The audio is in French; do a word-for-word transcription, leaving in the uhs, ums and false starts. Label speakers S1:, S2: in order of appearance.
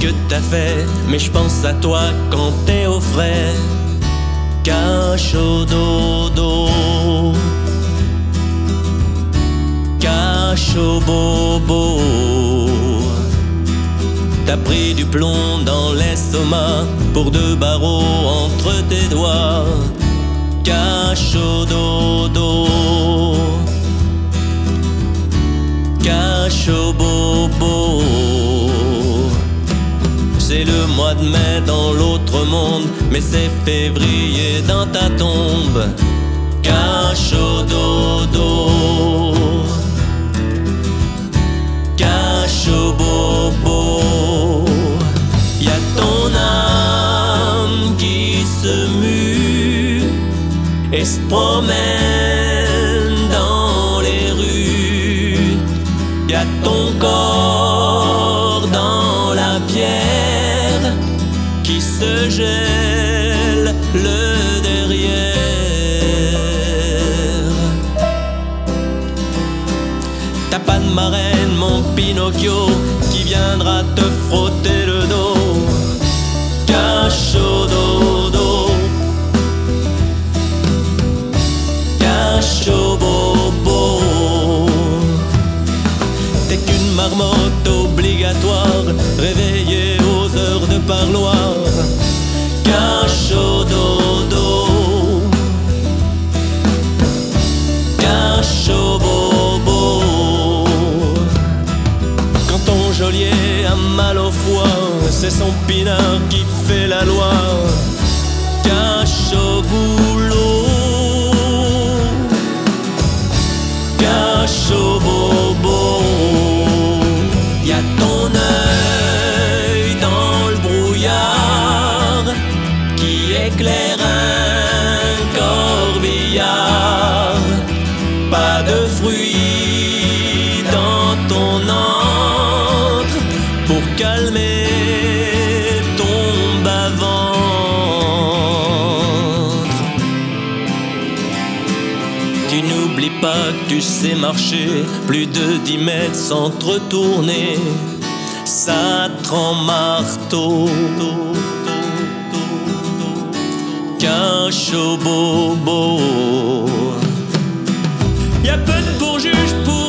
S1: que t'as fait, mais je pense à toi quand t'es au frais. Cache au dodo, cache au bobo. T'as pris du plomb dans l'estomac pour deux barreaux entre tes doigts. Cache au dodo, cache au bobo. C'est le mois de mai dans l'autre monde, mais c'est février dans ta tombe. Cache au dodo, cache au bobo. Y'a ton âme qui se mue et se promène dans les rues. Y'a ton corps dans la pierre qui se gèle le derrière. T'as pas de marraine, mon Pinocchio, qui viendra te frotter le dos. Cache au dodo, cache au bobo. T'es qu'une marmotte obligatoire, réveillée aux heures de parloir. Cache au dodo, cache au bobo. Quand ton geôlier a mal au foie, c'est son pinard qui fait la loi. Cache au goulot, cache au bobo. Y'a ton œil dans le brouillard qui éclaire un corbillard. Pas de fruits dans ton antre pour calmer ton bas-ventre. Tu n'oublies pas que tu sais marcher plus de dix mètres sans te retourner. Ça te rend marteau. Cache au bobo. Y'a peu de pour juge pour